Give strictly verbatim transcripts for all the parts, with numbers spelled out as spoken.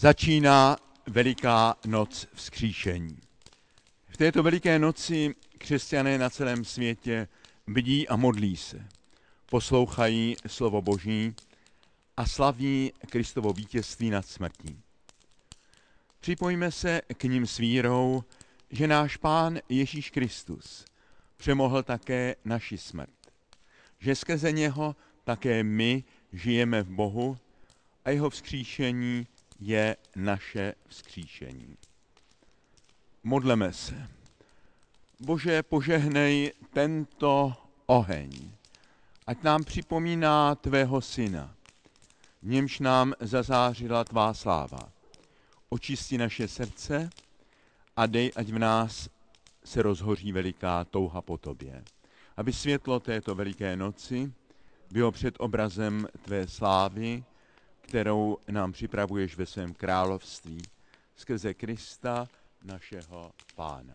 Začíná Veliká noc vzkříšení. V této Veliké noci křesťané na celém světě bdí a modlí se, poslouchají slovo Boží a slaví Kristovo vítězství nad smrtí. Připojme se k nim s vírou, že náš Pán Ježíš Kristus přemohl také naši smrt, že skrze něho také my žijeme v Bohu a jeho vzkříšení je naše vzkříšení. Modleme se. Bože, požehnej tento oheň, ať nám připomíná tvého syna, v němž nám zazářila tvá sláva. Očisti naše srdce a dej, ať v nás se rozhoří veliká touha po tobě. Aby světlo této veliké noci bylo před obrazem tvé slávy, kterou nám připravuješ ve svém království, skrze Krista, našeho Pána.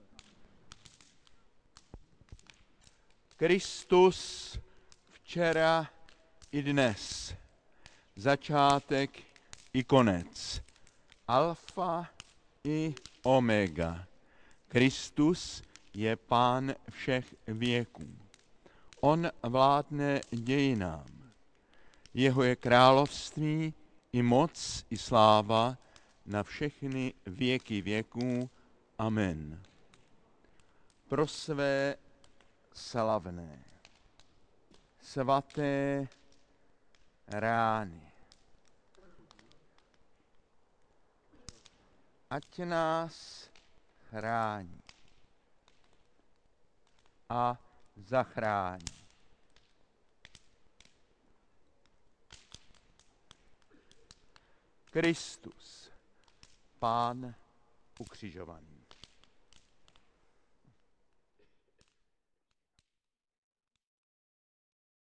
Kristus včera i dnes, začátek i konec, alfa i omega. Kristus je Pán všech věků. On vládne dějinám. Jeho je království i moc i sláva na všechny věky věků. Amen. Pro své slavné, svaté rány, ať nás chrání a zachrání. Kristus, Pán ukřižovaný.